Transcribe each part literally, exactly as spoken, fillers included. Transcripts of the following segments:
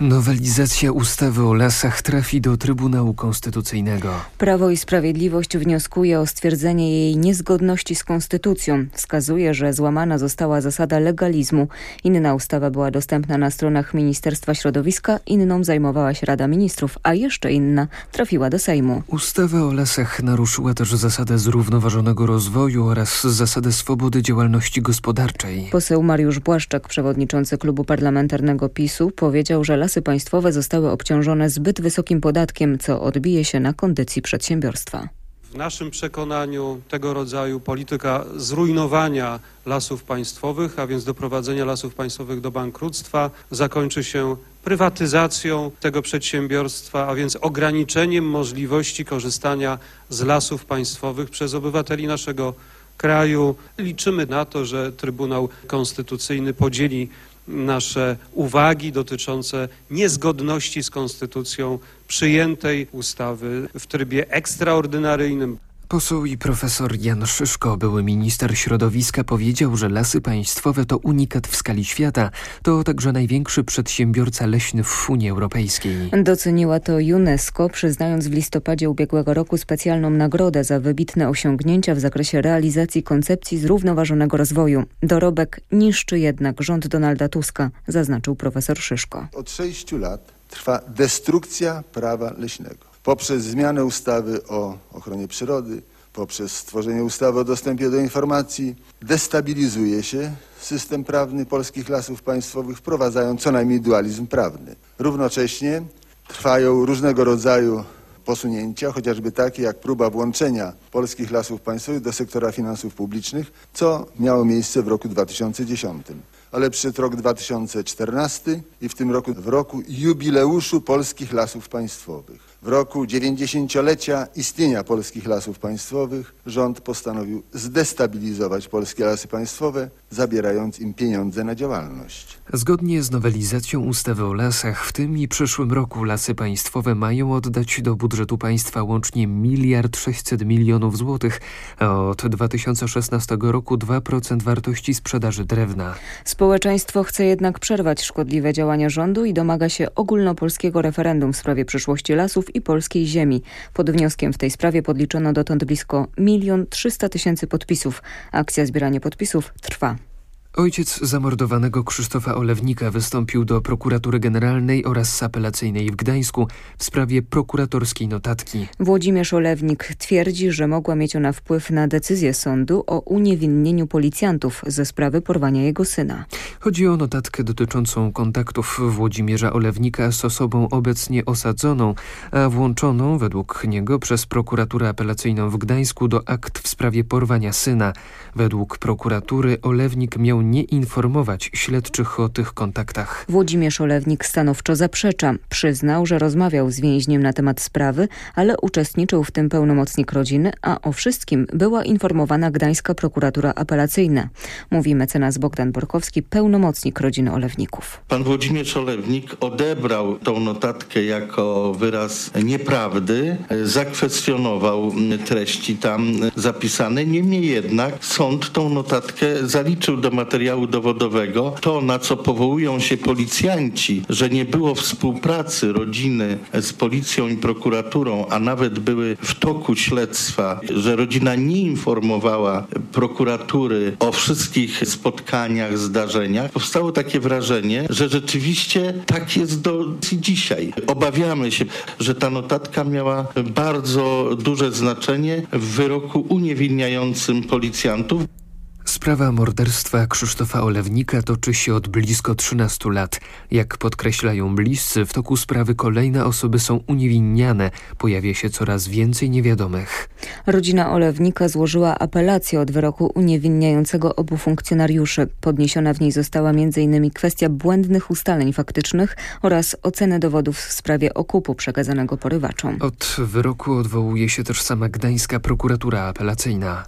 Nowelizacja ustawy o lasach trafi do Trybunału Konstytucyjnego. Prawo i Sprawiedliwość wnioskuje o stwierdzenie jej niezgodności z konstytucją. Wskazuje, że złamana została zasada legalizmu. Inna ustawa była dostępna na stronach Ministerstwa Środowiska, inną zajmowała się Rada Ministrów, a jeszcze inna trafiła do Sejmu. Ustawa o lasach naruszyła też zasadę zrównoważonego rozwoju oraz zasadę swobody działalności gospodarczej. Poseł Mariusz Błaszczak, przewodniczący klubu parlamentarnego PiSu, powiedział, że lasy państwowe zostały obciążone zbyt wysokim podatkiem, co odbije się na kondycji przedsiębiorstwa. W naszym przekonaniu tego rodzaju polityka zrujnowania lasów państwowych, a więc doprowadzenia lasów państwowych do bankructwa, zakończy się prywatyzacją tego przedsiębiorstwa, a więc ograniczeniem możliwości korzystania z lasów państwowych przez obywateli naszego kraju. Liczymy na to, że Trybunał Konstytucyjny podzieli nasze uwagi dotyczące niezgodności z konstytucją przyjętej ustawy w trybie ekstraordynaryjnym. Poseł i profesor Jan Szyszko, były minister środowiska, powiedział, że lasy państwowe to unikat w skali świata. To także największy przedsiębiorca leśny w Unii Europejskiej. Doceniła to UNESCO, przyznając w listopadzie ubiegłego roku specjalną nagrodę za wybitne osiągnięcia w zakresie realizacji koncepcji zrównoważonego rozwoju. Dorobek niszczy jednak rząd Donalda Tuska, zaznaczył profesor Szyszko. Od sześciu lat trwa destrukcja prawa leśnego. Poprzez zmianę ustawy o ochronie przyrody, poprzez stworzenie ustawy o dostępie do informacji destabilizuje się system prawny polskich lasów państwowych, wprowadzając co najmniej dualizm prawny. Równocześnie trwają różnego rodzaju posunięcia, chociażby takie jak próba włączenia polskich lasów państwowych do sektora finansów publicznych, co miało miejsce w roku dwa tysiące dziesiątym. Ale przyszedł rok dwa tysiące czternasty i w tym roku, w roku jubileuszu polskich lasów państwowych, w roku dziewięćdziesięciolecia istnienia polskich lasów państwowych, rząd postanowił zdestabilizować polskie lasy państwowe, zabierając im pieniądze na działalność. Zgodnie z nowelizacją ustawy o lasach w tym i przyszłym roku lasy państwowe mają oddać do budżetu państwa łącznie miliard sześćset milionów złotych, a od dwa tysiące szesnastego roku dwa procent wartości sprzedaży drewna. Społeczeństwo chce jednak przerwać szkodliwe działania rządu i domaga się ogólnopolskiego referendum w sprawie przyszłości lasów i polskiej ziemi. Pod wnioskiem w tej sprawie podliczono dotąd blisko milion trzysta tysięcy podpisów. Akcja zbierania podpisów trwa. Ojciec zamordowanego Krzysztofa Olewnika wystąpił do prokuratury generalnej oraz apelacyjnej w Gdańsku w sprawie prokuratorskiej notatki. Włodzimierz Olewnik twierdzi, że mogła mieć ona wpływ na decyzję sądu o uniewinnieniu policjantów ze sprawy porwania jego syna. Chodzi o notatkę dotyczącą kontaktów Włodzimierza Olewnika z osobą obecnie osadzoną, a włączoną według niego przez prokuraturę apelacyjną w Gdańsku do akt w sprawie porwania syna. Według prokuratury Olewnik miał nie informować śledczych o tych kontaktach. Włodzimierz Olewnik stanowczo zaprzecza. Przyznał, że rozmawiał z więźniem na temat sprawy, ale uczestniczył w tym pełnomocnik rodziny, a o wszystkim była informowana gdańska prokuratura apelacyjna. Mówi mecenas Bogdan Borkowski, pełnomocnik rodziny Olewników. Pan Włodzimierz Olewnik odebrał tą notatkę jako wyraz nieprawdy, zakwestionował treści tam zapisane. Niemniej jednak sąd tą notatkę zaliczył do materiału dowodowego. To, na co powołują się policjanci, że nie było współpracy rodziny z policją i prokuraturą, a nawet były w toku śledztwa, że rodzina nie informowała prokuratury o wszystkich spotkaniach, zdarzeniach. Powstało takie wrażenie, że rzeczywiście tak jest do dzisiaj. Obawiamy się, że ta notatka miała bardzo duże znaczenie w wyroku uniewinniającym policjantów. Sprawa morderstwa Krzysztofa Olewnika toczy się od blisko trzynastu lat. Jak podkreślają bliscy, w toku sprawy kolejne osoby są uniewinniane. Pojawia się coraz więcej niewiadomych. Rodzina Olewnika złożyła apelację od wyroku uniewinniającego obu funkcjonariuszy. Podniesiona w niej została między innymi kwestia błędnych ustaleń faktycznych oraz oceny dowodów w sprawie okupu przekazanego porywaczom. Od wyroku odwołuje się też sama gdańska prokuratura apelacyjna.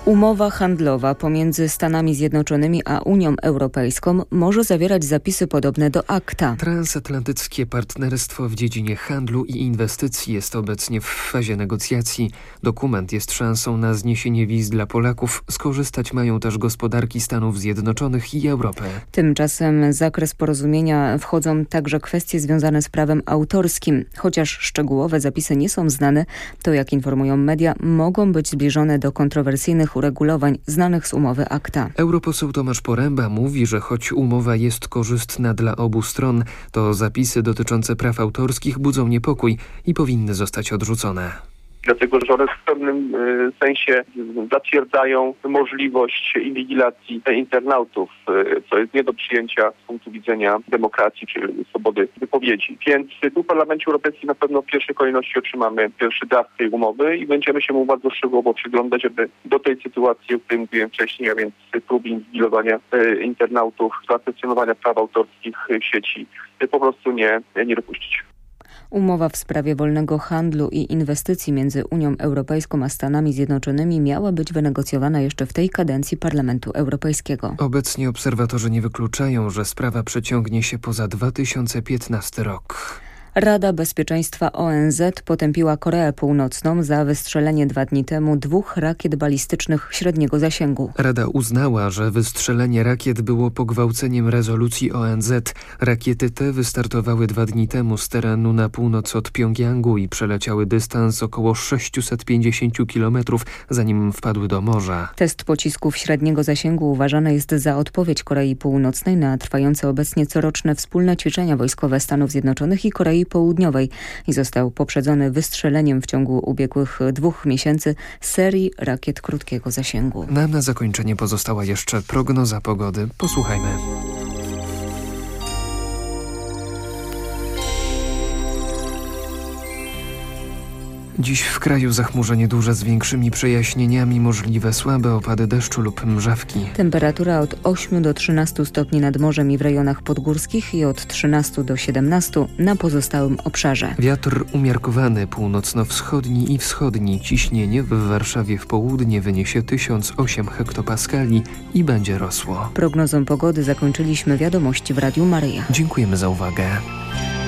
Umowa handlowa pomiędzy Stanami Zjednoczonymi a Unią Europejską może zawierać zapisy podobne do akta. Transatlantyckie partnerstwo w dziedzinie handlu i inwestycji jest obecnie w fazie negocjacji. Dokument jest szansą na zniesienie wiz dla Polaków. Skorzystać mają też gospodarki Stanów Zjednoczonych i Europy. Tymczasem w zakres porozumienia wchodzą także kwestie związane z prawem autorskim. Chociaż szczegółowe zapisy nie są znane, to jak informują media, mogą być zbliżone do kontrowersyjnych uregulowań znanych z umowy akta. Europoseł Tomasz Poręba mówi, że choć umowa jest korzystna dla obu stron, to zapisy dotyczące praw autorskich budzą niepokój i powinny zostać odrzucone. Dlatego, że one w pewnym y, sensie zatwierdzają możliwość inwigilacji internautów, y, co jest nie do przyjęcia z punktu widzenia demokracji czy swobody wypowiedzi. Więc tu w Parlamencie Europejskim na pewno w pierwszej kolejności otrzymamy pierwszy draft tej umowy i będziemy się mu bardzo szczegółowo przyglądać, żeby do tej sytuacji, o której mówiłem wcześniej, a więc prób inwigilowania y, internautów, zakwestionowania praw autorskich w sieci, y, po prostu nie, nie dopuścić. Umowa w sprawie wolnego handlu i inwestycji między Unią Europejską a Stanami Zjednoczonymi miała być wynegocjowana jeszcze w tej kadencji Parlamentu Europejskiego. Obecnie obserwatorzy nie wykluczają, że sprawa przeciągnie się poza dwa tysiące piętnasty rok. Rada Bezpieczeństwa O N Z potępiła Koreę Północną za wystrzelenie dwa dni temu dwóch rakiet balistycznych średniego zasięgu. Rada uznała, że wystrzelenie rakiet było pogwałceniem rezolucji O N Z. Rakiety te wystartowały dwa dni temu z terenu na północ od Pjongjangu i przeleciały dystans około sześćset pięćdziesiąt kilometrów, zanim wpadły do morza. Test pocisków średniego zasięgu uważany jest za odpowiedź Korei Północnej na trwające obecnie coroczne wspólne ćwiczenia wojskowe Stanów Zjednoczonych i Korei Południowej i został poprzedzony wystrzeleniem w ciągu ubiegłych dwóch miesięcy serii rakiet krótkiego zasięgu. Nam na zakończenie pozostała jeszcze prognoza pogody. Posłuchajmy. Dziś w kraju zachmurzenie duże z większymi przejaśnieniami, możliwe słabe opady deszczu lub mrzawki. Temperatura od ośmiu do trzynastu stopni nad morzem i w rejonach podgórskich i od trzynastu do siedemnastu na pozostałym obszarze. Wiatr umiarkowany, północno-wschodni i wschodni. Ciśnienie w Warszawie w południe wyniesie tysiąc osiem hektopaskali i będzie rosło. Prognozą pogody zakończyliśmy wiadomości w Radiu Maryja. Dziękujemy za uwagę.